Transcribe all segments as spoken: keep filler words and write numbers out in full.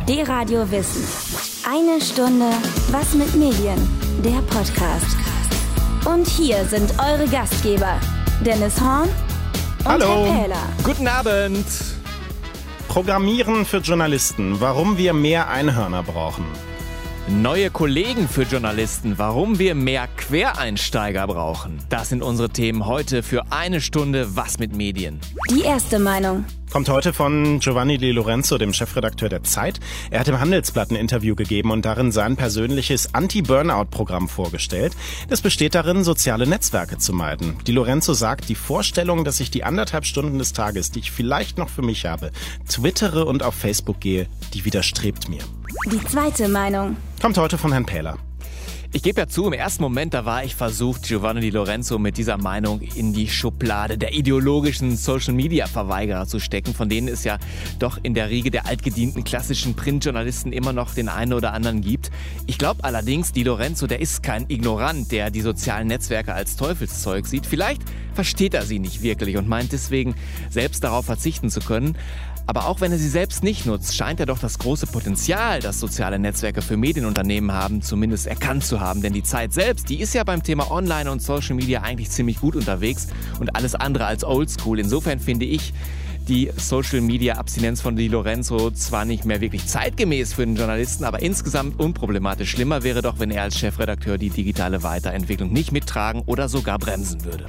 D-Radio Wissen. Eine Stunde Was mit Medien? Der Podcast. Und hier sind eure Gastgeber, Dennis Horn und Hallo. Herr Pähler. Guten Abend. Programmieren für Journalisten. Warum wir mehr Einhörner brauchen. Neue Kollegen für Journalisten. Warum wir mehr Quereinsteiger brauchen. Das sind unsere Themen heute für eine Stunde Was mit Medien. Die erste Meinung. Kommt heute von Giovanni Di Lorenzo, dem Chefredakteur der Zeit. Er hat im Handelsblatt ein Interview gegeben und darin sein persönliches Anti-Burnout-Programm vorgestellt. Das besteht darin, soziale Netzwerke zu meiden. Di Lorenzo sagt, die Vorstellung, dass ich die anderthalb Stunden des Tages, die ich vielleicht noch für mich habe, twittere und auf Facebook gehe, die widerstrebt mir. Die zweite Meinung. Kommt heute von Herrn Pähler. Ich gebe ja zu, im ersten Moment, da war ich versucht, Giovanni Di Lorenzo mit dieser Meinung in die Schublade der ideologischen Social-Media-Verweigerer zu stecken, von denen es ja doch in der Riege der altgedienten klassischen Printjournalisten immer noch den einen oder anderen gibt. Ich glaube allerdings, Di Lorenzo, der ist kein Ignorant, der die sozialen Netzwerke als Teufelszeug sieht. Vielleicht versteht er sie nicht wirklich und meint deswegen, selbst darauf verzichten zu können. Aber auch wenn er sie selbst nicht nutzt, scheint er doch das große Potenzial, das soziale Netzwerke für Medienunternehmen haben, zumindest erkannt zu haben. Denn die Zeit selbst, die ist ja beim Thema Online und Social Media eigentlich ziemlich gut unterwegs und alles andere als oldschool. Insofern finde ich die Social-Media-Abstinenz von Di Lorenzo zwar nicht mehr wirklich zeitgemäß für den Journalisten, aber insgesamt unproblematisch. Schlimmer wäre doch, wenn er als Chefredakteur die digitale Weiterentwicklung nicht mittragen oder sogar bremsen würde.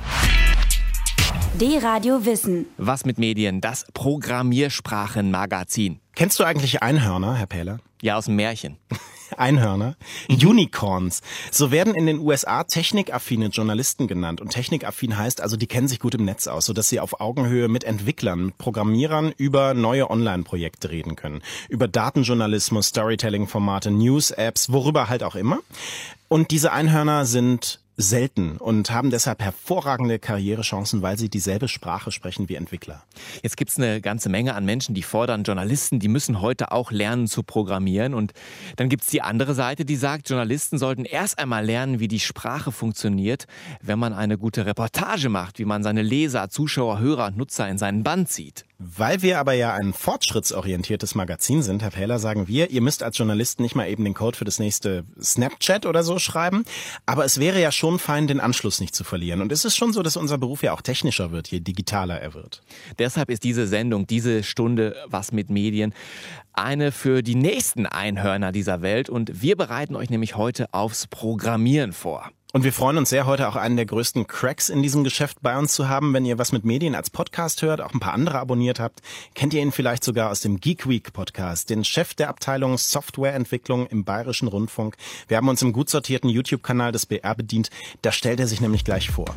D-Radio Wissen. Was mit Medien? Das Programmiersprachenmagazin. Kennst du eigentlich Einhörner, Herr Pähler? Ja, aus dem Märchen. Einhörner, Unicorns. So werden in den U S A technikaffine Journalisten genannt. Und technikaffin heißt also, die kennen sich gut im Netz aus, sodass sie auf Augenhöhe mit Entwicklern, mit Programmierern über neue Online-Projekte reden können. Über Datenjournalismus, Storytelling-Formate, News-Apps, worüber halt auch immer. Und diese Einhörner sind selten und haben deshalb hervorragende Karrierechancen, weil sie dieselbe Sprache sprechen wie Entwickler. Jetzt gibt's eine ganze Menge an Menschen, die fordern, Journalisten, die müssen heute auch lernen zu programmieren. Und dann gibt's die andere Seite, die sagt, Journalisten sollten erst einmal lernen, wie die Sprache funktioniert, wenn man eine gute Reportage macht, wie man seine Leser, Zuschauer, Hörer und Nutzer in seinen Bann zieht. Weil wir aber ja ein fortschrittsorientiertes Magazin sind, Herr Pähler, sagen wir, ihr müsst als Journalist nicht mal eben den Code für das nächste Snapchat oder so schreiben, aber es wäre ja schon fein, den Anschluss nicht zu verlieren. Und es ist schon so, dass unser Beruf ja auch technischer wird, je digitaler er wird. Deshalb ist diese Sendung, diese Stunde Was mit Medien, eine für die nächsten Einhörner dieser Welt. Und wir bereiten euch nämlich heute aufs Programmieren vor. Und wir freuen uns sehr, heute auch einen der größten Cracks in diesem Geschäft bei uns zu haben. Wenn ihr Was mit Medien als Podcast hört, auch ein paar andere abonniert habt, kennt ihr ihn vielleicht sogar aus dem Geek Week Podcast, den Chef der Abteilung Softwareentwicklung im Bayerischen Rundfunk. Wir haben uns im gut sortierten YouTube-Kanal des B R bedient. Da stellt er sich nämlich gleich vor.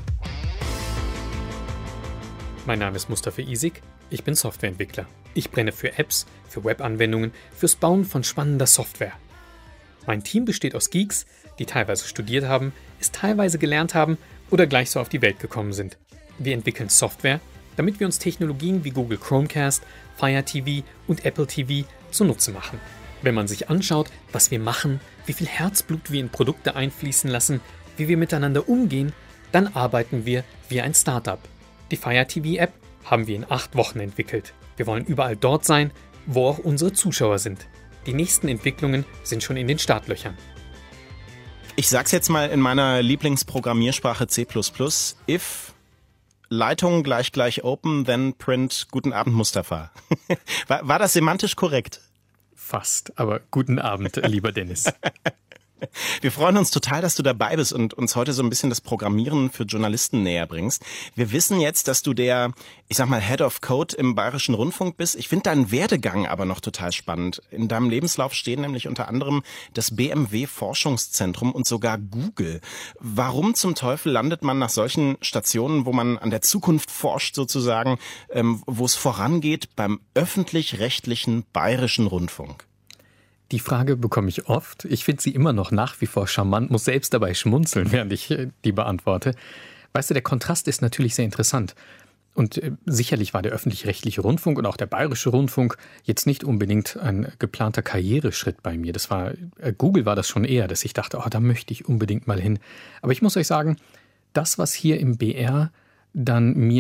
Mein Name ist Mustafa Isik, ich bin Softwareentwickler. Ich brenne für Apps, für Webanwendungen, fürs Bauen von spannender Software. Mein Team besteht aus Geeks, die teilweise studiert haben, es teilweise gelernt haben oder gleich so auf die Welt gekommen sind. Wir entwickeln Software, damit wir uns Technologien wie Google Chromecast, Fire T V und Apple T V zunutze machen. Wenn man sich anschaut, was wir machen, wie viel Herzblut wir in Produkte einfließen lassen, wie wir miteinander umgehen, dann arbeiten wir wie ein Startup. Die Fire T V-App haben wir in acht Wochen entwickelt. Wir wollen überall dort sein, wo auch unsere Zuschauer sind. Die nächsten Entwicklungen sind schon in den Startlöchern. Ich sag's jetzt mal in meiner Lieblingsprogrammiersprache C plus plus. If Leitung gleich gleich open, then print guten Abend Mustafa. war, war das semantisch korrekt? Fast, aber guten Abend, lieber Dennis. Wir freuen uns total, dass du dabei bist und uns heute so ein bisschen das Programmieren für Journalisten näher bringst. Wir wissen jetzt, dass du der, ich sag mal, Head of Code im Bayerischen Rundfunk bist. Ich finde deinen Werdegang aber noch total spannend. In deinem Lebenslauf stehen nämlich unter anderem das B M W-Forschungszentrum und sogar Google. Warum zum Teufel landet man nach solchen Stationen, wo man an der Zukunft forscht sozusagen, ähm, wo es vorangeht, beim öffentlich-rechtlichen Bayerischen Rundfunk? Die Frage bekomme ich oft. Ich finde sie immer noch nach wie vor charmant, muss selbst dabei schmunzeln, während ich die beantworte. Weißt du, der Kontrast ist natürlich sehr interessant. Und äh, sicherlich war der öffentlich-rechtliche Rundfunk und auch der Bayerische Rundfunk jetzt nicht unbedingt ein geplanter Karriereschritt bei mir. Das war, äh, Google war das schon eher, dass ich dachte, oh, da möchte ich unbedingt mal hin. Aber ich muss euch sagen, das, was hier im B R dann mir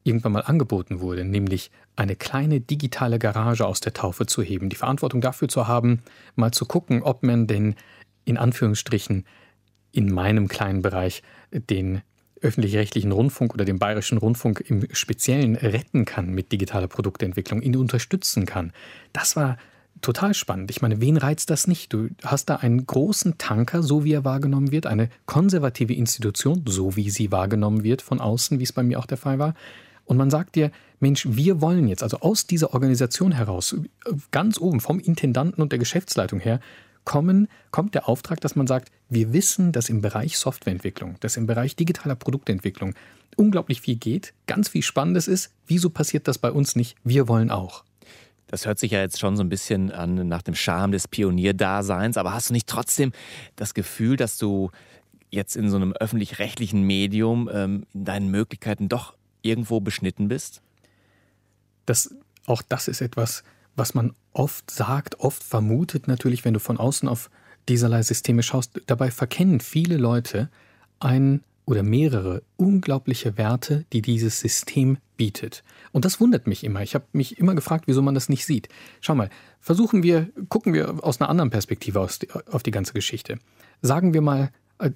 irgendwann mal angeboten wurde, nämlich eine kleine digitale Garage aus der Taufe zu heben, die Verantwortung dafür zu haben, mal zu gucken, ob man denn in Anführungsstrichen in meinem kleinen Bereich den öffentlich-rechtlichen Rundfunk oder den Bayerischen Rundfunk im Speziellen retten kann mit digitaler Produktentwicklung, ihn unterstützen kann. Das war total spannend. Ich meine, wen reizt das nicht? Du hast da einen großen Tanker, so wie er wahrgenommen wird, eine konservative Institution, so wie sie wahrgenommen wird von außen, wie es bei mir auch der Fall war. Und man sagt dir, Mensch, wir wollen jetzt, also aus dieser Organisation heraus, ganz oben vom Intendanten und der Geschäftsleitung her, kommen, kommt der Auftrag, dass man sagt, wir wissen, dass im Bereich Softwareentwicklung, dass im Bereich digitaler Produktentwicklung unglaublich viel geht, ganz viel Spannendes ist. Wieso passiert das bei uns nicht? Wir wollen auch. Das hört sich ja jetzt schon so ein bisschen an nach dem Charme des Pionierdaseins, aber hast du nicht trotzdem das Gefühl, dass du jetzt in so einem öffentlich-rechtlichen Medium ähm, in deinen Möglichkeiten doch irgendwo beschnitten bist? Das, auch das ist etwas, was man oft sagt, oft vermutet natürlich, wenn du von außen auf dieserlei Systeme schaust. Dabei verkennen viele Leute ein oder mehrere unglaubliche Werte, die dieses System bietet. Und das wundert mich immer. Ich habe mich immer gefragt, wieso man das nicht sieht. Schau mal, versuchen wir, gucken wir aus einer anderen Perspektive aus, auf die ganze Geschichte. Sagen wir mal,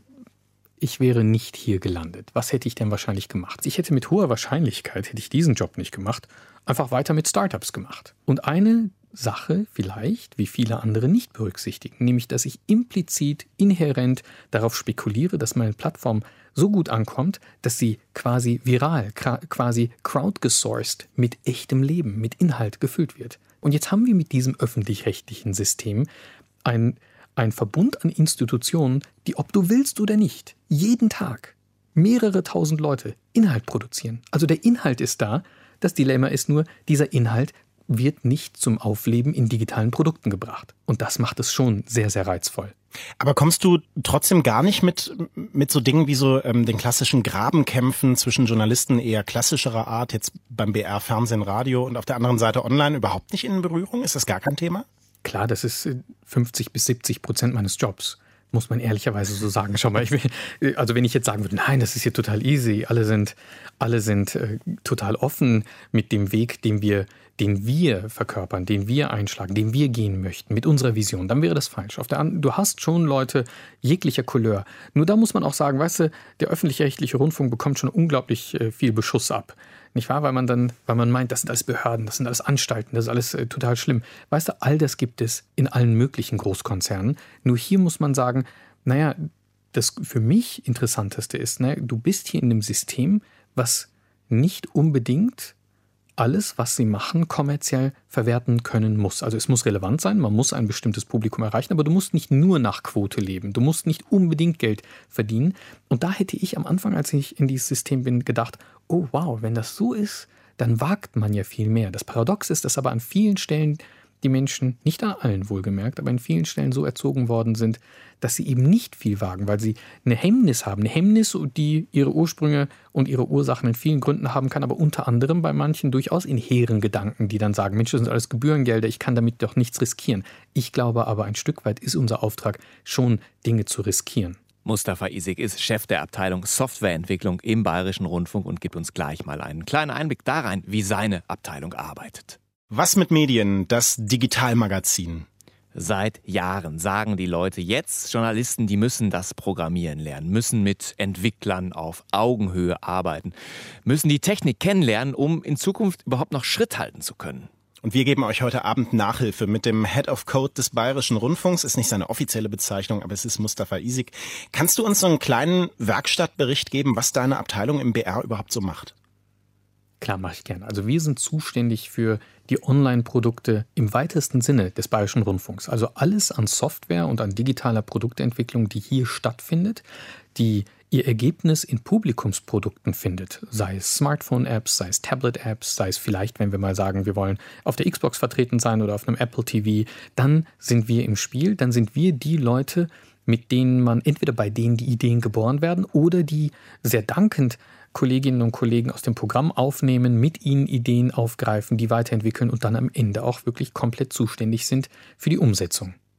ich wäre nicht hier gelandet. Was hätte ich denn wahrscheinlich gemacht? Ich hätte mit hoher Wahrscheinlichkeit, hätte ich diesen Job nicht gemacht, einfach weiter mit Startups gemacht. Und eine Sache vielleicht, wie viele andere nicht berücksichtigen, nämlich, dass ich implizit, inhärent darauf spekuliere, dass meine Plattform so gut ankommt, dass sie quasi viral, quasi crowdgesourced mit echtem Leben, mit Inhalt gefüllt wird. Und jetzt haben wir mit diesem öffentlich-rechtlichen System ein Ein Verbund an Institutionen, die, ob du willst oder nicht, jeden Tag mehrere tausend Leute Inhalt produzieren. Also der Inhalt ist da. Das Dilemma ist nur, dieser Inhalt wird nicht zum Aufleben in digitalen Produkten gebracht. Und das macht es schon sehr, sehr reizvoll. Aber kommst du trotzdem gar nicht mit, mit so Dingen wie so ähm, den klassischen Grabenkämpfen zwischen Journalisten eher klassischerer Art, jetzt beim B R, Fernsehen, Radio und auf der anderen Seite online überhaupt nicht in Berührung? Ist das gar kein Thema? Klar, das ist fünfzig bis siebzig Prozent meines Jobs, muss man ehrlicherweise so sagen. Schau mal, ich will, also wenn ich jetzt sagen würde, nein, das ist hier total easy, alle sind, alle sind äh, total offen mit dem Weg, den wir, den wir verkörpern, den wir einschlagen, den wir gehen möchten, mit unserer Vision, dann wäre das falsch. Auf der anderen, du hast schon Leute jeglicher Couleur. Nur da muss man auch sagen, weißt du, der öffentlich-rechtliche Rundfunk bekommt schon unglaublich äh, viel Beschuss ab. Nicht wahr? Weil man dann, weil man meint, das sind alles Behörden, das sind alles Anstalten, das ist alles äh, total schlimm. Weißt du, all das gibt es in allen möglichen Großkonzernen. Nur hier muss man sagen, naja, das für mich Interessanteste ist, ne, du bist hier in einem System, was nicht unbedingt alles, was sie machen, kommerziell verwerten können muss. Also es muss relevant sein, man muss ein bestimmtes Publikum erreichen, aber du musst nicht nur nach Quote leben, du musst nicht unbedingt Geld verdienen. Und da hätte ich am Anfang, als ich in dieses System bin, gedacht, oh wow, wenn das so ist, dann wagt man ja viel mehr. Das Paradox ist, dass aber an vielen Stellen die Menschen, nicht an allen wohlgemerkt, aber an vielen Stellen so erzogen worden sind, dass sie eben nicht viel wagen, weil sie eine Hemmnis haben. Eine Hemmnis, die ihre Ursprünge und ihre Ursachen in vielen Gründen haben kann, aber unter anderem bei manchen durchaus in hehren Gedanken, die dann sagen, Mensch, das sind alles Gebührengelder, ich kann damit doch nichts riskieren. Ich glaube aber, ein Stück weit ist unser Auftrag schon, Dinge zu riskieren. Mustafa Isik ist Chef der Abteilung Softwareentwicklung im Bayerischen Rundfunk und gibt uns gleich mal einen kleinen Einblick da rein, wie seine Abteilung arbeitet. Was mit Medien, das Digitalmagazin? Seit Jahren sagen die Leute jetzt, Journalisten, die müssen das Programmieren lernen, müssen mit Entwicklern auf Augenhöhe arbeiten, müssen die Technik kennenlernen, um in Zukunft überhaupt noch Schritt halten zu können. Und wir geben euch heute Abend Nachhilfe mit dem Head of Code des Bayerischen Rundfunks. Ist nicht seine offizielle Bezeichnung, aber es ist Mustafa Isik. Kannst du uns so einen kleinen Werkstattbericht geben, was deine Abteilung im B R überhaupt so macht? Klar, mache ich gerne. Also wir sind zuständig für die Online-Produkte im weitesten Sinne des Bayerischen Rundfunks. Also alles an Software und an digitaler Produktentwicklung, die hier stattfindet, die ihr Ergebnis in Publikumsprodukten findet. Sei es Smartphone-Apps, sei es Tablet-Apps, sei es vielleicht, wenn wir mal sagen, wir wollen auf der Xbox vertreten sein oder auf einem Apple T V, dann sind wir im Spiel, dann sind wir die Leute, mit denen man entweder bei denen die Ideen geboren werden oder die sehr dankend Kolleginnen und Kollegen aus dem Programm aufnehmen, mit ihnen Ideen aufgreifen, die weiterentwickeln und dann am Ende auch wirklich komplett zuständig sind für die Umsetzung.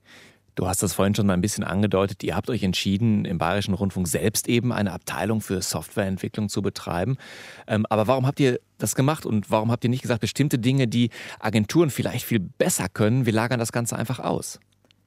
Du hast das vorhin schon mal ein bisschen angedeutet. Ihr habt euch entschieden, im Bayerischen Rundfunk selbst eben eine Abteilung für Softwareentwicklung zu betreiben. Ähm, aber warum habt ihr das gemacht und warum habt ihr nicht gesagt, bestimmte Dinge, die Agenturen vielleicht viel besser können, wir lagern das Ganze einfach aus?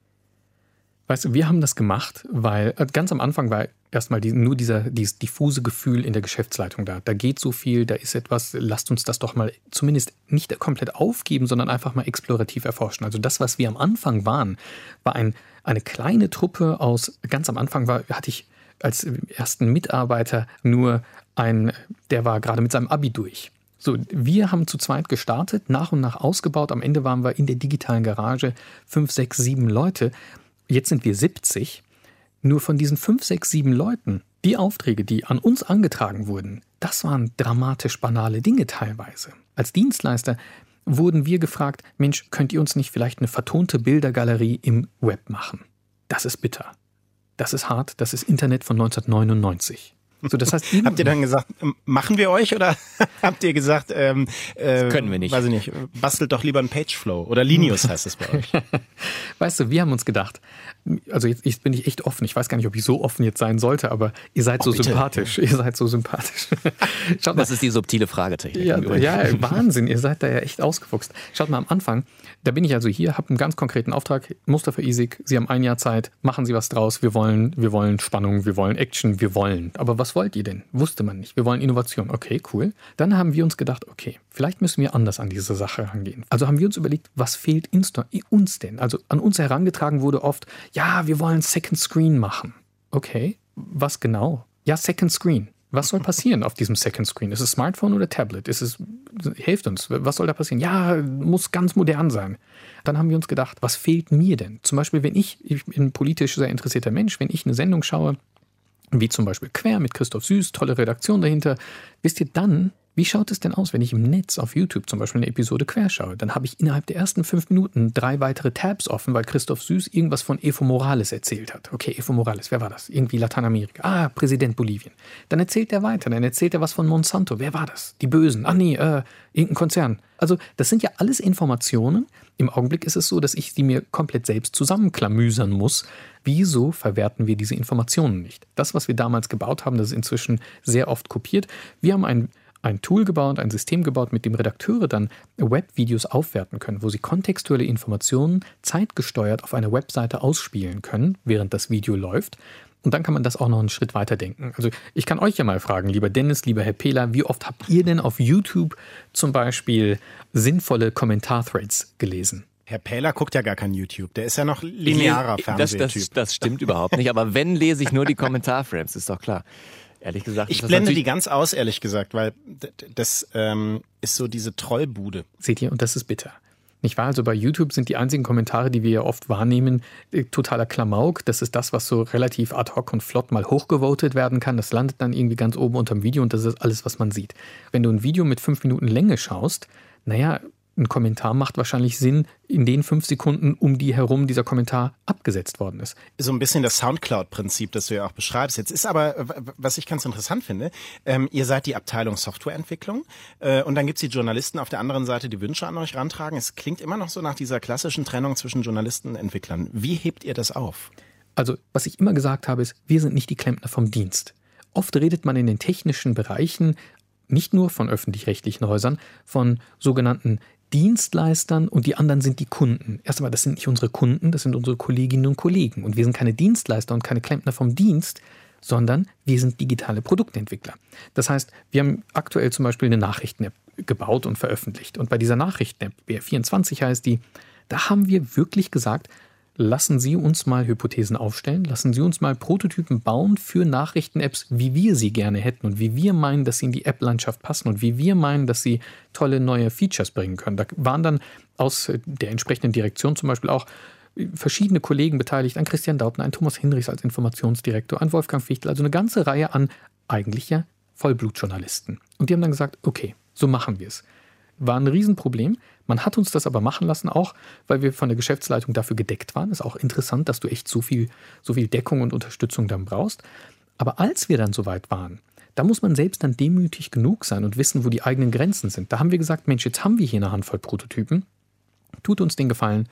Weißt du, wir haben das gemacht, weil ganz am Anfang war erstmal die, nur dieser, dieses diffuse Gefühl in der Geschäftsleitung da. Da geht so viel, da ist etwas, lasst uns das doch mal zumindest nicht komplett aufgeben, sondern einfach mal explorativ erforschen. Also das, was wir am Anfang waren, war ein, eine kleine Truppe aus, ganz am Anfang war, hatte ich als ersten Mitarbeiter nur einen, der war gerade mit seinem Abi durch. So, wir haben zu zweit gestartet, nach und nach ausgebaut. Am Ende waren wir in der digitalen Garage fünf, sechs, sieben Leute. Jetzt sind wir siebzig. Nur von diesen fünf, sechs, sieben Leuten, die Aufträge, die an uns angetragen wurden, das waren dramatisch banale Dinge teilweise. Als Dienstleister wurden wir gefragt, Mensch, könnt ihr uns nicht vielleicht eine vertonte Bildergalerie im Web machen? Das ist bitter. Das ist hart. Das ist Internet von neunzehnhundertneunundneunzig. So, das heißt, habt ihr dann gesagt, machen wir euch oder habt ihr gesagt, ähm, äh, können wir nicht. Weiß ich nicht, bastelt doch lieber ein Pageflow oder Linus heißt es bei euch. Weißt du, wir haben uns gedacht, also jetzt, jetzt bin ich echt offen, ich weiß gar nicht, ob ich so offen jetzt sein sollte, aber ihr seid oh, so bitte. sympathisch, ihr seid so sympathisch. Schaut mal, das ist die subtile Fragetechnik. Ja, ja, Wahnsinn, ihr seid da ja echt ausgefuchst. Schaut mal, am Anfang, da bin ich also hier, habe einen ganz konkreten Auftrag, Mustafa Isik, Sie haben ein Jahr Zeit, machen Sie was draus, wir wollen, wir wollen Spannung, wir wollen Action, wir wollen, aber was wollt ihr denn? Wusste man nicht. Wir wollen Innovation. Okay, cool. Dann haben wir uns gedacht, okay, vielleicht müssen wir anders an diese Sache rangehen. Also haben wir uns überlegt, was fehlt uns denn? Also an uns herangetragen wurde oft, ja, wir wollen Second Screen machen. Okay, was genau? Ja, Second Screen. Was soll passieren auf diesem Second Screen? Ist es Smartphone oder Tablet? Ist es, hilft uns. Was soll da passieren? Ja, muss ganz modern sein. Dann haben wir uns gedacht, was fehlt mir denn? Zum Beispiel, wenn ich, ich bin ein politisch sehr interessierter Mensch, wenn ich eine Sendung schaue, wie zum Beispiel Quer mit Christoph Süß, tolle Redaktion dahinter. Wisst ihr dann, wie schaut es denn aus, wenn ich im Netz auf YouTube zum Beispiel eine Episode Quer schaue? Dann habe ich innerhalb der ersten fünf Minuten drei weitere Tabs offen, weil Christoph Süß irgendwas von Evo Morales erzählt hat. Okay, Evo Morales, wer war das? Irgendwie Lateinamerika. Ah, Präsident Bolivien. Dann erzählt er weiter, dann erzählt er was von Monsanto. Wer war das? Die Bösen. Ach nee, äh, irgendein Konzern. Also das sind ja alles Informationen. Im Augenblick ist es so, dass ich die mir komplett selbst zusammenklamüsern muss. Wieso verwerten wir diese Informationen nicht? Das, was wir damals gebaut haben, das ist inzwischen sehr oft kopiert. Wir haben ein, ein Tool gebaut, ein System gebaut, mit dem Redakteure dann Webvideos aufwerten können, wo sie kontextuelle Informationen zeitgesteuert auf einer Webseite ausspielen können, während das Video läuft. Und dann kann man das auch noch einen Schritt weiter denken. Also ich kann euch ja mal fragen, lieber Dennis, lieber Herr Pehler, wie oft habt ihr denn auf YouTube zum Beispiel sinnvolle Kommentarthreads gelesen? Herr Pähler guckt ja gar kein YouTube, der ist ja noch linearer Fernsehtyp. Das, das, das stimmt überhaupt nicht, aber wenn, lese ich nur die Kommentarframes, ist doch klar. Ehrlich gesagt. Ich blende die ganz aus, ehrlich gesagt, weil das ähm, ist so diese Trollbude. Seht ihr, und das ist bitter. Nicht wahr? Also bei YouTube sind die einzigen Kommentare, die wir ja oft wahrnehmen, totaler Klamauk. Das ist das, was so relativ ad hoc und flott mal hochgevotet werden kann. Das landet dann irgendwie ganz oben unterm Video und das ist alles, was man sieht. Wenn du ein Video mit fünf Minuten Länge schaust, naja, ein Kommentar macht wahrscheinlich Sinn in den fünf Sekunden, um die herum dieser Kommentar abgesetzt worden ist. So ein bisschen das Soundcloud-Prinzip, das du ja auch beschreibst. Jetzt ist aber, was ich ganz interessant finde, ähm, ihr seid die Abteilung Softwareentwicklung äh, und dann gibt's die Journalisten auf der anderen Seite, die Wünsche an euch rantragen. Es klingt immer noch so nach dieser klassischen Trennung zwischen Journalisten und Entwicklern. Wie hebt ihr das auf? Also, was ich immer gesagt habe, ist, wir sind nicht die Klempner vom Dienst. Oft redet man in den technischen Bereichen nicht nur von öffentlich-rechtlichen Häusern, von sogenannten Dienstleistern und die anderen sind die Kunden. Erst einmal, das sind nicht unsere Kunden, das sind unsere Kolleginnen und Kollegen. Und wir sind keine Dienstleister und keine Klempner vom Dienst, sondern wir sind digitale Produktentwickler. Das heißt, wir haben aktuell zum Beispiel eine Nachrichten-App gebaut und veröffentlicht. Und bei dieser Nachrichten-App, B R vierundzwanzig heißt die, da haben wir wirklich gesagt, lassen Sie uns mal Hypothesen aufstellen, lassen Sie uns mal Prototypen bauen für Nachrichten-Apps, wie wir sie gerne hätten und wie wir meinen, dass sie in die App-Landschaft passen und wie wir meinen, dass sie tolle neue Features bringen können. Da waren dann aus der entsprechenden Direktion zum Beispiel auch verschiedene Kollegen beteiligt, ein Christian Dautner, ein Thomas Hinrichs als Informationsdirektor, ein Wolfgang Fichtel, also eine ganze Reihe an eigentlich ja Vollblutjournalisten. Und die haben dann gesagt, okay, so machen wir es. War ein Riesenproblem. Man hat uns das aber machen lassen, auch weil wir von der Geschäftsleitung dafür gedeckt waren. Ist auch interessant, dass du echt so viel, so viel Deckung und Unterstützung dann brauchst. Aber als wir dann soweit waren, da muss man selbst dann demütig genug sein und wissen, wo die eigenen Grenzen sind. Da haben wir gesagt, Mensch, jetzt haben wir hier eine Handvoll Prototypen. Tut uns den Gefallen,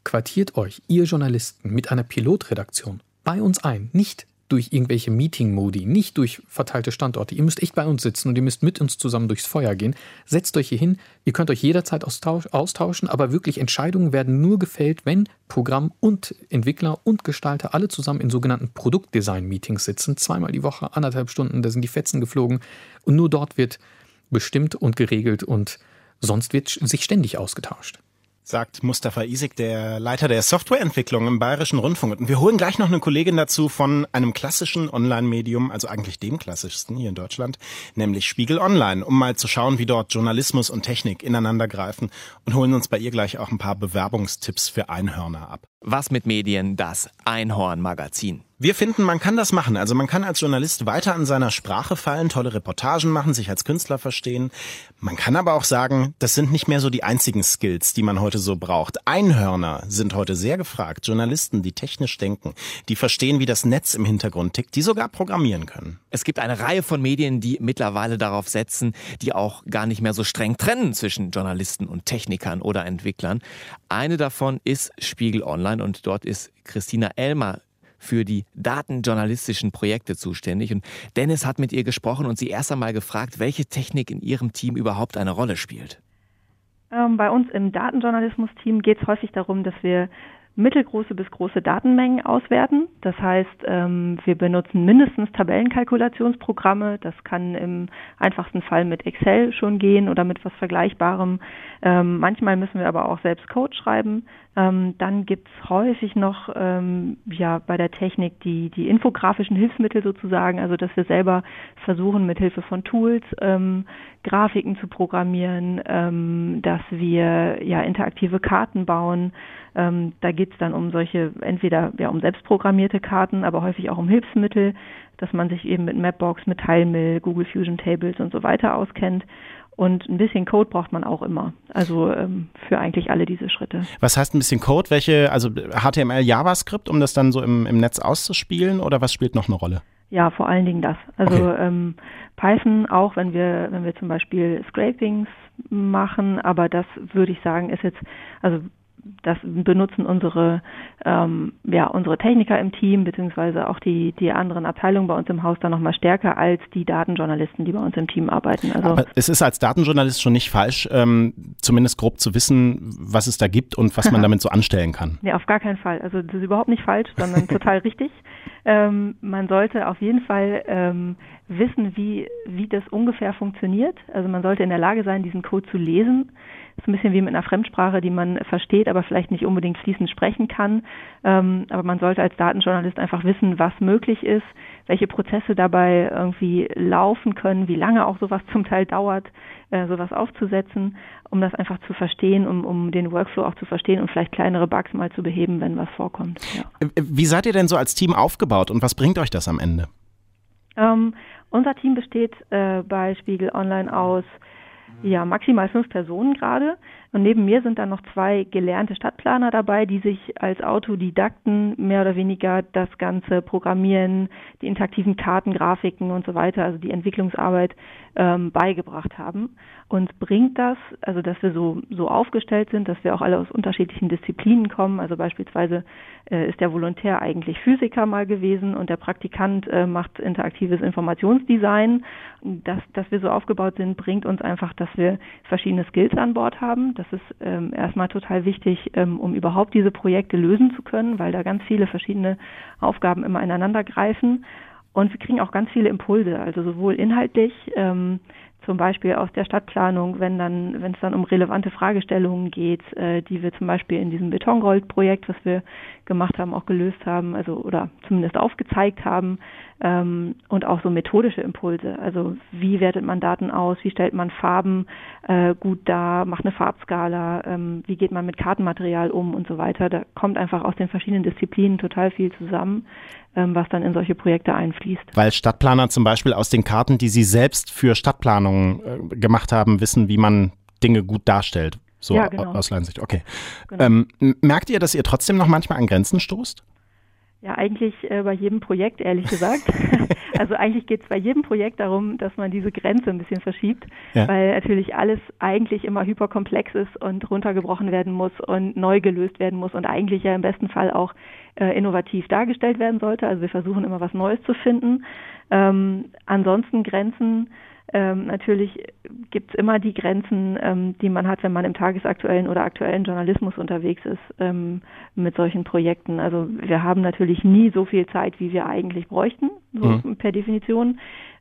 quartiert euch, ihr Journalisten, mit einer Pilotredaktion bei uns ein. Nicht durch irgendwelche Meeting-Modi, nicht durch verteilte Standorte. Ihr müsst echt bei uns sitzen und ihr müsst mit uns zusammen durchs Feuer gehen. Setzt euch hier hin. Ihr könnt euch jederzeit austauschen, aber wirklich Entscheidungen werden nur gefällt, wenn Programm und Entwickler und Gestalter alle zusammen in sogenannten Produktdesign-Meetings sitzen. Zweimal die Woche, anderthalb Stunden, da sind die Fetzen geflogen. Und nur dort wird bestimmt und geregelt und sonst wird sich ständig ausgetauscht. Sagt Mustafa Isik, der Leiter der Softwareentwicklung im Bayerischen Rundfunk. Und wir holen gleich noch eine Kollegin dazu von einem klassischen Online-Medium, also eigentlich dem klassischsten hier in Deutschland, nämlich Spiegel Online, um mal zu schauen, wie dort Journalismus und Technik ineinander greifen, und holen uns bei ihr gleich auch ein paar Bewerbungstipps für Einhörner ab. Was mit Medien, das Einhorn-Magazin. Wir finden, man kann das machen. Also man kann als Journalist weiter an seiner Sprache fallen, tolle Reportagen machen, sich als Künstler verstehen. Man kann aber auch sagen, das sind nicht mehr so die einzigen Skills, die man heute so braucht. Einhörner sind heute sehr gefragt. Journalisten, die technisch denken, die verstehen, wie das Netz im Hintergrund tickt, die sogar programmieren können. Es gibt eine Reihe von Medien, die mittlerweile darauf setzen, die auch gar nicht mehr so streng trennen zwischen Journalisten und Technikern oder Entwicklern. Eine davon ist Spiegel Online und dort ist Christina Elmer für die datenjournalistischen Projekte zuständig. Und Dennis hat mit ihr gesprochen und sie erst einmal gefragt, welche Technik in ihrem Team überhaupt eine Rolle spielt. Ähm, bei uns im Datenjournalismus-Team geht es häufig darum, dass wir mittelgroße bis große Datenmengen auswerten. Das heißt, ähm, wir benutzen mindestens Tabellenkalkulationsprogramme. Das kann im einfachsten Fall mit Excel schon gehen oder mit was Vergleichbarem. Ähm, manchmal müssen wir aber auch selbst Code schreiben. Ähm, dann gibt's häufig noch ähm, ja bei der Technik die die infografischen Hilfsmittel sozusagen, also dass wir selber versuchen mit Hilfe von Tools ähm, Grafiken zu programmieren, ähm, dass wir ja interaktive Karten bauen. Ähm, da geht's dann um solche, entweder ja um selbstprogrammierte Karten, aber häufig auch um Hilfsmittel, dass man sich eben mit Mapbox, mit Tilemill, Google Fusion Tables und so weiter auskennt. Und ein bisschen Code braucht man auch immer, also ähm, für eigentlich alle diese Schritte. Was heißt ein bisschen Code? Welche, also H T M L, JavaScript, um das dann so im, im Netz auszuspielen, oder was spielt noch eine Rolle? Ja, vor allen Dingen das. Also okay. ähm, Python auch, wenn wir wenn wir zum Beispiel Scrapings machen, aber das würde ich sagen ist jetzt, also das benutzen unsere ähm, ja unsere Techniker im Team beziehungsweise auch die die anderen Abteilungen bei uns im Haus dann nochmal stärker als die Datenjournalisten, die bei uns im Team arbeiten. Also aber es ist als Datenjournalist schon nicht falsch, ähm, zumindest grob zu wissen, was es da gibt und was man damit so anstellen kann. Nee, auf gar keinen Fall. Also das ist überhaupt nicht falsch, sondern total richtig. Ähm, man sollte auf jeden Fall ähm, wissen, wie wie das ungefähr funktioniert. Also man sollte in der Lage sein, diesen Code zu lesen. Das ist ein bisschen wie mit einer Fremdsprache, die man versteht, aber vielleicht nicht unbedingt fließend sprechen kann. Ähm, aber man sollte als Datenjournalist einfach wissen, was möglich ist, welche Prozesse dabei irgendwie laufen können, wie lange auch sowas zum Teil dauert, äh, sowas aufzusetzen, um das einfach zu verstehen, um, um den Workflow auch zu verstehen und vielleicht kleinere Bugs mal zu beheben, wenn was vorkommt. Ja. Wie seid ihr denn so als Team aufgebaut und was bringt euch das am Ende? Ähm, unser Team besteht äh, bei Spiegel Online aus ja, maximal fünf Personen gerade. Und neben mir sind dann noch zwei gelernte Stadtplaner dabei, die sich als Autodidakten mehr oder weniger das ganze Programmieren, die interaktiven Karten, Grafiken und so weiter, also die Entwicklungsarbeit ähm, beigebracht haben. Uns bringt das, also dass wir so so aufgestellt sind, dass wir auch alle aus unterschiedlichen Disziplinen kommen. Also beispielsweise äh, ist der Volontär eigentlich Physiker mal gewesen und der Praktikant äh, macht interaktives Informationsdesign. Dass, dass wir so aufgebaut sind, bringt uns einfach, dass wir verschiedene Skills an Bord haben. Das ist ähm, erstmal total wichtig, ähm, um überhaupt diese Projekte lösen zu können, weil da ganz viele verschiedene Aufgaben immer ineinander greifen. Und wir kriegen auch ganz viele Impulse, also sowohl inhaltlich, ähm, zum Beispiel aus der Stadtplanung, wenn dann, wenn es dann um relevante Fragestellungen geht, äh, die wir zum Beispiel in diesem Betongold-Projekt, was wir gemacht haben, auch gelöst haben, also oder zumindest aufgezeigt haben, ähm, und auch so methodische Impulse. Also wie wertet man Daten aus, wie stellt man Farben äh, gut dar, macht eine Farbskala, ähm, wie geht man mit Kartenmaterial um und so weiter. Da kommt einfach aus den verschiedenen Disziplinen total viel zusammen, ähm, was dann in solche Projekte einfließt. Weil Stadtplaner zum Beispiel aus den Karten, die sie selbst für Stadtplanung äh, gemacht haben, wissen, wie man Dinge gut darstellt. So ja, genau. Aus Laiensicht. Okay. Genau. Ähm, merkt ihr, dass ihr trotzdem noch manchmal an Grenzen stoßt? Ja, eigentlich äh, bei jedem Projekt, ehrlich gesagt. Also eigentlich geht es bei jedem Projekt darum, dass man diese Grenze ein bisschen verschiebt, ja. weil natürlich alles eigentlich immer hyperkomplex ist und runtergebrochen werden muss und neu gelöst werden muss und eigentlich ja im besten Fall auch äh, innovativ dargestellt werden sollte. Also wir versuchen immer was Neues zu finden. Ähm, ansonsten Grenzen, ähm, natürlich gibt es immer die Grenzen, ähm, die man hat, wenn man im tagesaktuellen oder aktuellen Journalismus unterwegs ist ähm, mit solchen Projekten. Also wir haben natürlich nie so viel Zeit, wie wir eigentlich bräuchten, so mhm. per Definition,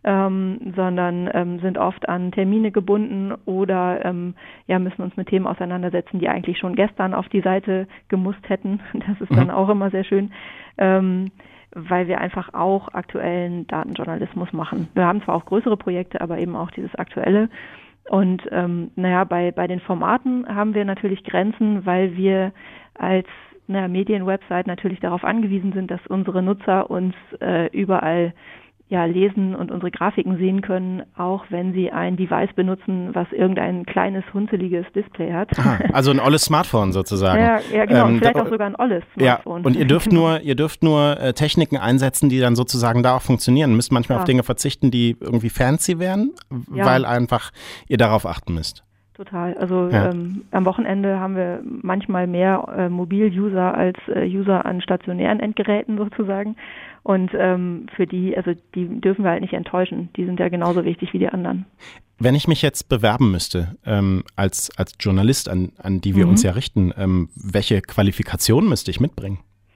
ähm, sondern ähm, sind oft an Termine gebunden oder ähm, ja, müssen uns mit Themen auseinandersetzen, die eigentlich schon gestern auf die Seite gemusst hätten. Das ist mhm. dann auch immer sehr schön. Ähm, weil wir einfach auch aktuellen Datenjournalismus machen. Wir haben zwar auch größere Projekte, aber eben auch dieses aktuelle. Und ähm, naja, bei, bei den Formaten haben wir natürlich Grenzen, weil wir als naja, Medienwebsite natürlich darauf angewiesen sind, dass unsere Nutzer uns äh, überall ja, lesen und unsere Grafiken sehen können, auch wenn sie ein Device benutzen, was irgendein kleines, hunzeliges Display hat. Aha, also ein olles Smartphone sozusagen. Ja, ja genau, ähm, vielleicht da, auch sogar ein olles Smartphone. Ja, und ihr dürft nur, ihr dürft nur äh, Techniken einsetzen, die dann sozusagen da auch funktionieren. Ihr müsst manchmal ja. auf Dinge verzichten, die irgendwie fancy wären, ja. weil einfach ihr darauf achten müsst. Total. Also ja. ähm, am Wochenende haben wir manchmal mehr äh, Mobil-User als äh, User an stationären Endgeräten sozusagen. Und ähm, für die, also die dürfen wir halt nicht enttäuschen. Die sind ja genauso wichtig wie die anderen. Wenn ich mich jetzt bewerben müsste ähm, als, als Journalist, an, an die wir mhm. uns ja richten, ähm, welche Qualifikationen müsste ich mitbringen?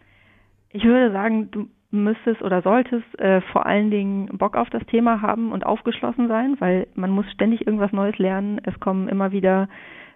Ich würde sagen, du müsstest oder solltest äh, vor allen Dingen Bock auf das Thema haben und aufgeschlossen sein, weil man muss ständig irgendwas Neues lernen. Es kommen immer wieder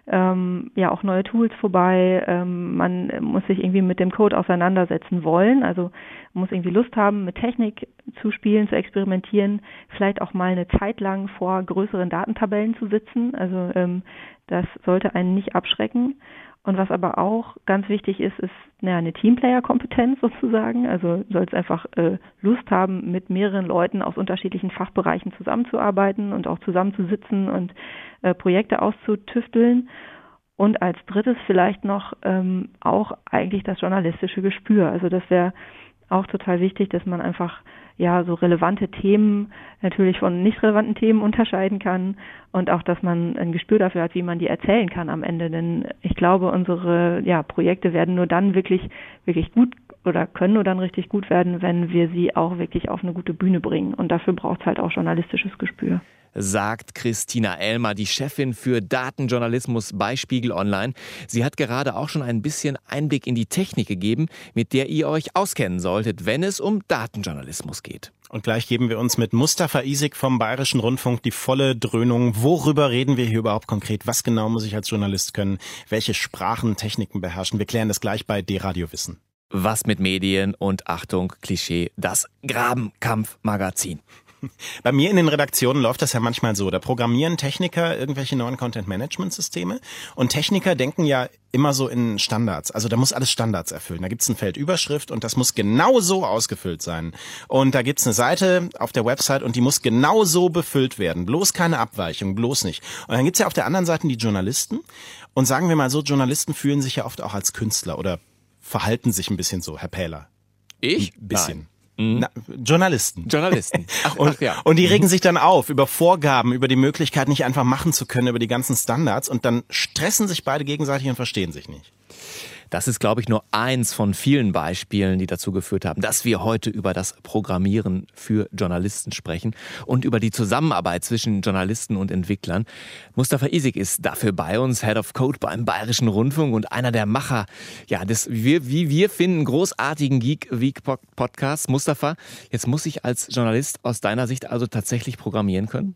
ähm, ja auch neue Tools vorbei. Ähm, man muss sich irgendwie mit dem Code auseinandersetzen wollen. Also man muss irgendwie Lust haben, mit Technik zu spielen, zu experimentieren, vielleicht auch mal eine Zeit lang vor größeren Datentabellen zu sitzen. Also ähm, das sollte einen nicht abschrecken. Und was aber auch ganz wichtig ist, ist naja, eine Teamplayer-Kompetenz sozusagen. Also du sollst einfach äh, Lust haben, mit mehreren Leuten aus unterschiedlichen Fachbereichen zusammenzuarbeiten und auch zusammenzusitzen und äh, Projekte auszutüfteln. Und als drittes vielleicht noch ähm, auch eigentlich das journalistische Gespür. Also das wäre auch total wichtig, dass man einfach ja so relevante Themen natürlich von nicht relevanten Themen unterscheiden kann und auch, dass man ein Gespür dafür hat, wie man die erzählen kann am Ende. Denn ich glaube, unsere ja, Projekte werden nur dann wirklich wirklich gut oder können nur dann richtig gut werden, wenn wir sie auch wirklich auf eine gute Bühne bringen. Und dafür braucht es halt auch journalistisches Gespür. Sagt Christina Elmer, die Chefin für Datenjournalismus bei Spiegel Online. Sie hat gerade auch schon ein bisschen Einblick in die Technik gegeben, mit der ihr euch auskennen solltet, wenn es um Datenjournalismus geht. Und gleich geben wir uns mit Mustafa Isik vom Bayerischen Rundfunk die volle Dröhnung. Worüber reden wir hier überhaupt konkret? Was genau muss ich als Journalist können? Welche Sprachen, Techniken beherrschen? Wir klären das gleich bei D-Radio Wissen. Was mit Medien und Achtung, Klischee, das Grabenkampf-Magazin. Bei mir in den Redaktionen läuft das ja manchmal so. Da programmieren Techniker irgendwelche neuen Content-Management-Systeme und Techniker denken ja immer so in Standards. Also da muss alles Standards erfüllen. Da gibt's ein Feld Überschrift und das muss genau so ausgefüllt sein. Und da gibt's eine Seite auf der Website und die muss genau so befüllt werden. Bloß keine Abweichung, bloß nicht. Und dann gibt's ja auf der anderen Seite die Journalisten. Und sagen wir mal so, Journalisten fühlen sich ja oft auch als Künstler oder verhalten sich ein bisschen so, Herr Pähler. Ich? Ein bisschen. Nein. Na, Journalisten. Journalisten. Ach, und, ach ja. und die regen sich dann auf über Vorgaben, über die Möglichkeit, nicht einfach machen zu können, über die ganzen Standards. Und dann stressen sich beide gegenseitig und verstehen sich nicht. Das ist, glaube ich, nur eins von vielen Beispielen, die dazu geführt haben, dass wir heute über das Programmieren für Journalisten sprechen und über die Zusammenarbeit zwischen Journalisten und Entwicklern. Mustafa Isik ist dafür bei uns, Head of Code beim Bayerischen Rundfunk und einer der Macher, ja, des, wie, wie wir finden, großartigen Geek Week Podcasts. Mustafa, jetzt muss ich als Journalist aus deiner Sicht also tatsächlich programmieren können?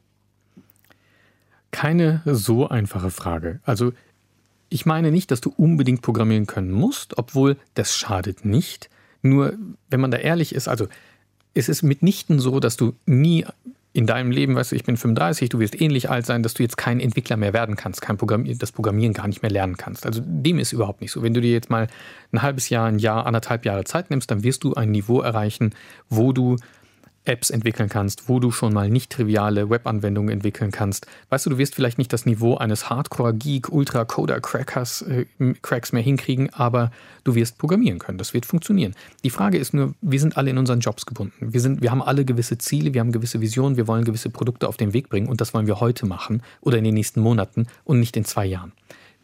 Keine so einfache Frage. Also ich meine nicht, dass du unbedingt programmieren können musst, obwohl das schadet nicht. Nur, wenn man da ehrlich ist, also es ist mitnichten so, dass du nie in deinem Leben, weißt du, ich bin fünfunddreißig, du wirst ähnlich alt sein, dass du jetzt kein Entwickler mehr werden kannst, kein Programmier, das Programmieren gar nicht mehr lernen kannst. Also dem ist überhaupt nicht so. Wenn du dir jetzt mal ein halbes Jahr, ein Jahr, anderthalb Jahre Zeit nimmst, dann wirst du ein Niveau erreichen, wo du Apps entwickeln kannst, wo du schon mal nicht triviale Webanwendungen entwickeln kannst. Weißt du, du wirst vielleicht nicht das Niveau eines Hardcore-Geek, Ultra-Coder-Crackers äh, Cracks mehr hinkriegen, aber du wirst programmieren können. Das wird funktionieren. Die Frage ist nur, wir sind alle in unseren Jobs gebunden. Wir sind, wir haben alle gewisse Ziele, wir haben gewisse Visionen, wir wollen gewisse Produkte auf den Weg bringen und das wollen wir heute machen oder in den nächsten Monaten und nicht in zwei Jahren.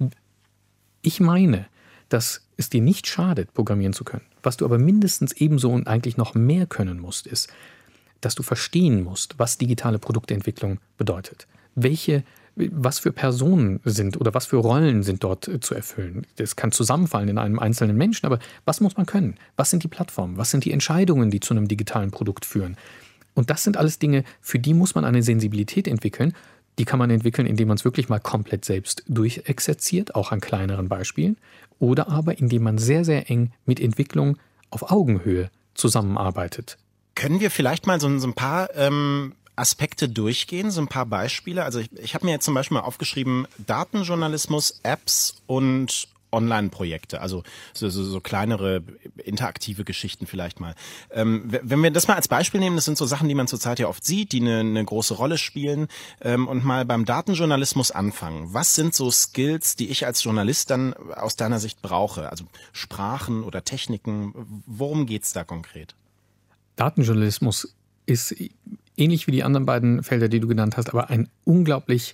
Ich meine, dass es dir nicht schadet, programmieren zu können. Was du aber mindestens ebenso und eigentlich noch mehr können musst, ist, dass du verstehen musst, was digitale Produktentwicklung bedeutet. Welche, was für Personen sind oder was für Rollen sind dort zu erfüllen. Das kann zusammenfallen in einem einzelnen Menschen, aber was muss man können? Was sind die Plattformen? Was sind die Entscheidungen, die zu einem digitalen Produkt führen? Und das sind alles Dinge, für die muss man eine Sensibilität entwickeln. Die kann man entwickeln, indem man es wirklich mal komplett selbst durchexerziert, auch an kleineren Beispielen, oder aber indem man sehr, sehr eng mit Entwicklung auf Augenhöhe zusammenarbeitet. Können wir vielleicht mal so, so ein paar ähm, Aspekte durchgehen, so ein paar Beispiele? Also ich, ich habe mir jetzt zum Beispiel mal aufgeschrieben, Datenjournalismus, Apps und Online-Projekte, also so, so, so kleinere interaktive Geschichten vielleicht mal. Ähm, wenn wir das mal als Beispiel nehmen, das sind so Sachen, die man zurzeit ja oft sieht, die eine, eine große Rolle spielen, ähm, und mal beim Datenjournalismus anfangen. Was sind so Skills, die ich als Journalist dann aus deiner Sicht brauche? Also Sprachen oder Techniken, worum geht's da konkret? Datenjournalismus ist ähnlich wie die anderen beiden Felder, die du genannt hast, aber ein unglaublich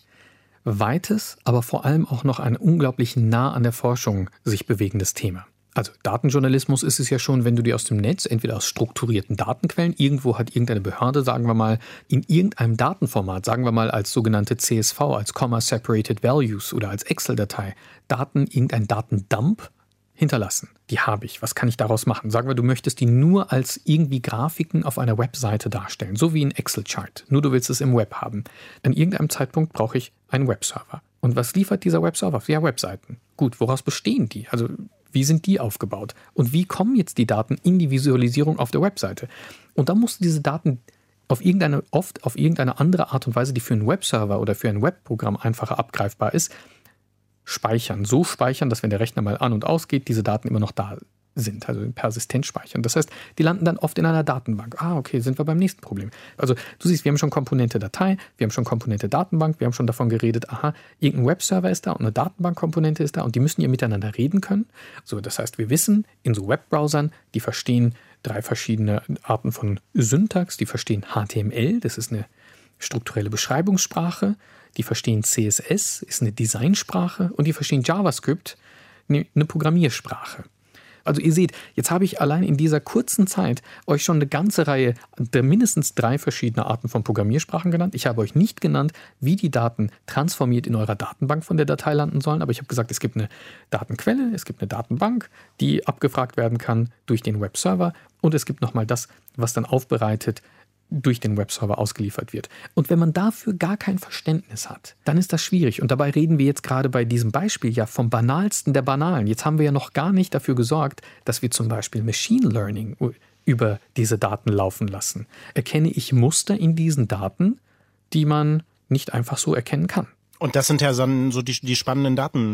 weites, aber vor allem auch noch ein unglaublich nah an der Forschung sich bewegendes Thema. Also Datenjournalismus ist es ja schon, wenn du dir aus dem Netz, entweder aus strukturierten Datenquellen, irgendwo hat irgendeine Behörde, sagen wir mal, in irgendeinem Datenformat, sagen wir mal als sogenannte C S V, als Comma Separated Values oder als Excel-Datei, Daten, irgendein Datendump hinterlassen. Die habe ich. Was kann ich daraus machen? Sagen wir, du möchtest die nur als irgendwie Grafiken auf einer Webseite darstellen, so wie ein Excel-Chart. Nur du willst es im Web haben. An irgendeinem Zeitpunkt brauche ich einen Webserver. Und was liefert dieser Webserver? Ja, Webseiten. Gut, woraus bestehen die? Also wie sind die aufgebaut? Und wie kommen jetzt die Daten in die Visualisierung auf der Webseite? Und dann musst du diese Daten auf irgendeine, oft auf irgendeine andere Art und Weise, die für einen Webserver oder für ein Webprogramm einfacher abgreifbar ist, speichern. So speichern, dass wenn der Rechner mal an- und ausgeht, diese Daten immer noch da sind, also persistent speichern. Das heißt, die landen dann oft in einer Datenbank. Ah, okay, sind wir beim nächsten Problem. Also du siehst, wir haben schon Komponente Datei, wir haben schon Komponente Datenbank, wir haben schon davon geredet, aha, irgendein Webserver ist da und eine Datenbankkomponente ist da und die müssen ja miteinander reden können. So, das heißt, wir wissen, in so Webbrowsern, die verstehen drei verschiedene Arten von Syntax, die verstehen H T M L, das ist eine strukturelle Beschreibungssprache, die verstehen C S S, ist eine Designsprache, und die verstehen JavaScript, eine Programmiersprache. Also ihr seht, jetzt habe ich allein in dieser kurzen Zeit euch schon eine ganze Reihe der mindestens drei verschiedene Arten von Programmiersprachen genannt. Ich habe euch nicht genannt, wie die Daten transformiert in eurer Datenbank von der Datei landen sollen, aber ich habe gesagt, es gibt eine Datenquelle, es gibt eine Datenbank, die abgefragt werden kann durch den Webserver, und es gibt nochmal das, was dann aufbereitet durch den Webserver ausgeliefert wird. Und wenn man dafür gar kein Verständnis hat, dann ist das schwierig. Und dabei reden wir jetzt gerade bei diesem Beispiel ja vom Banalsten der Banalen. Jetzt haben wir ja noch gar nicht dafür gesorgt, dass wir zum Beispiel Machine Learning über diese Daten laufen lassen. Erkenne ich Muster in diesen Daten, die man nicht einfach so erkennen kann. Und das sind ja so, so die, die spannenden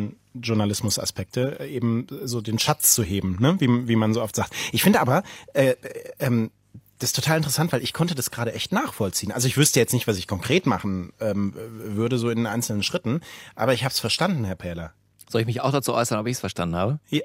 Datenjournalismus-Aspekte, eben so den Schatz zu heben, ne? wie, wie man so oft sagt. Ich finde aber, äh, ähm, das ist total interessant, weil ich konnte das gerade echt nachvollziehen. Also ich wüsste jetzt nicht, was ich konkret machen ähm, würde, so in einzelnen Schritten, aber ich habe es verstanden, Herr Pähler. Soll ich mich auch dazu äußern, ob ich es verstanden habe? Ja.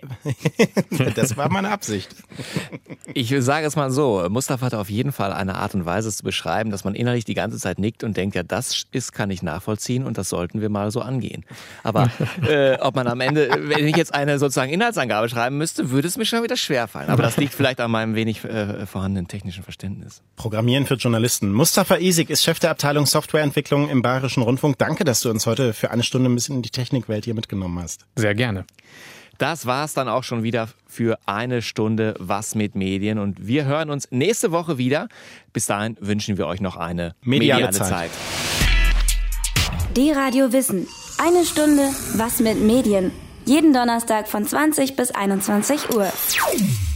Das war meine Absicht. Ich sage es mal so, Mustafa hat auf jeden Fall eine Art und Weise, es zu beschreiben, dass man innerlich die ganze Zeit nickt und denkt, ja, das ist, kann ich nachvollziehen und das sollten wir mal so angehen. Aber äh, ob man am Ende, wenn ich jetzt eine sozusagen Inhaltsangabe schreiben müsste, würde es mir schon wieder schwerfallen. Aber das liegt vielleicht an meinem wenig äh, vorhandenen technischen Verständnis. Programmieren für Journalisten. Mustafa Isik ist Chef der Abteilung Softwareentwicklung im Bayerischen Rundfunk. Danke, dass du uns heute für eine Stunde ein bisschen in die Technikwelt hier mitgenommen hast. Sehr gerne. Das war's dann auch schon wieder für eine Stunde Was mit Medien. Und wir hören uns nächste Woche wieder. Bis dahin wünschen wir euch noch eine mediale, mediale Zeit. Zeit. D-Radio Wissen. Eine Stunde Was mit Medien. Jeden Donnerstag von zwanzig bis einundzwanzig Uhr.